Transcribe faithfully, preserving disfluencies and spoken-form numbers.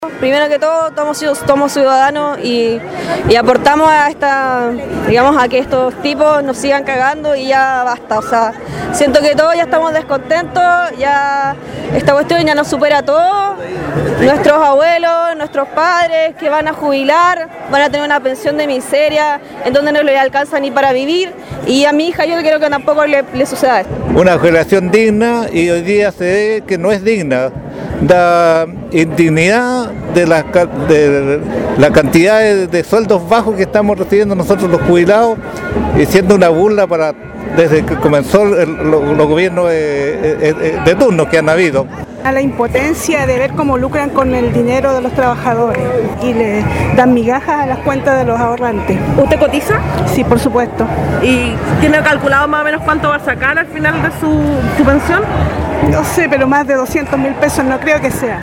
Primero que todo, somos, somos ciudadanos y, y aportamos a esta, digamos, a que estos tipos nos sigan cagando y ya basta. O sea, siento que todos ya estamos descontentos, ya esta cuestión ya nos supera a todos. Nuestros abuelos, nuestros padres que van a jubilar, van a tener una pensión de miseria en donde no les alcanza ni para vivir, y a mi hija yo creo que tampoco le, le suceda esto. Una jubilación digna, y hoy día se ve que no es digna. La indignidad de la, de la cantidad de, de sueldos bajos que estamos recibiendo nosotros los jubilados, y siendo una burla para desde que comenzó el, los, los gobiernos de, de, de turno que han habido. A la impotencia de ver cómo lucran con el dinero de los trabajadores y le dan migajas a las cuentas de los ahorrantes. ¿Usted cotiza? Sí, por supuesto. ¿Y tiene calculado más o menos cuánto va a sacar al final de su, su pensión? No sé, pero más de doscientos mil pesos no creo que sea.